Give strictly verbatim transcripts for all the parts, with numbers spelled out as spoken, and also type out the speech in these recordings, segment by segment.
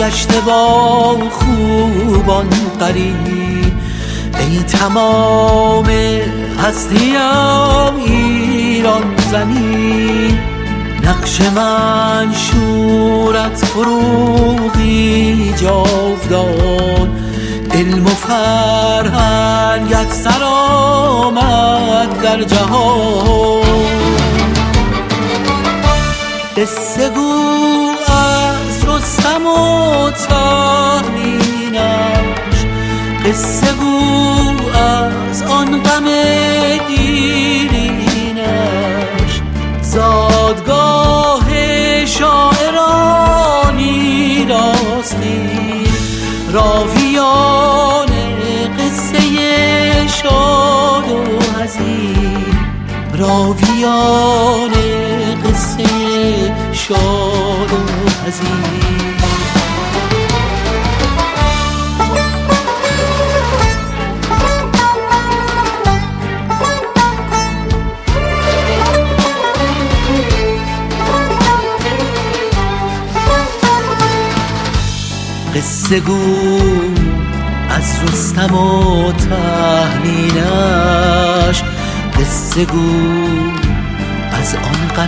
گشته با خوبان قرین. ای تمام هستیم ایران زمین، نقش منشورت فروغی جاودان. علم و فرهنگت سر آمد در جهان. قصه گو از رستم و تهمینش، قصه گو از آن غم دیرینش. زادگاه شاعرانی راستی، راویان قصه شاد و حزین، راویان قصه شاد و حزین. قصه گو از رستم و تهمینش، قصه گو از آن غم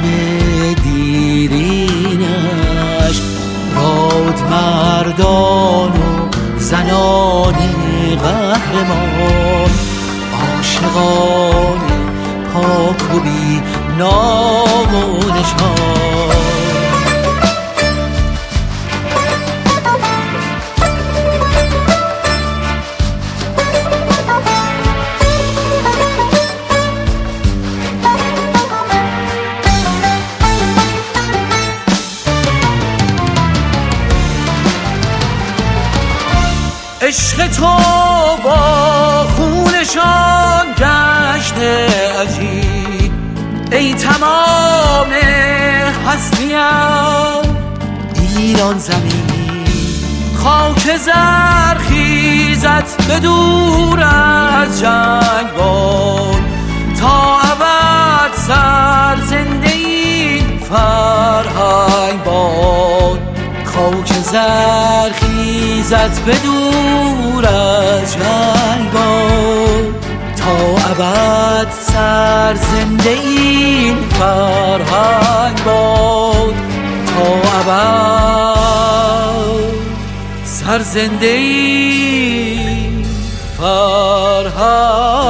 دیرینش. راد مردان و زنان قهرمان، عاشقان پاک و بی نام و نشان. عشق تو با خونشان گشته عجیب. ای تمام هستیم ایران زمین، خاک زرخیزت به دور از جنگ باد. تا ابد سر زنده این فرهنگ باد، خاک زرخیزت به دور از جنگ باد. تا ابد سر زنده این فرهنگ باد، تا ابد سر زنده این فرهنگ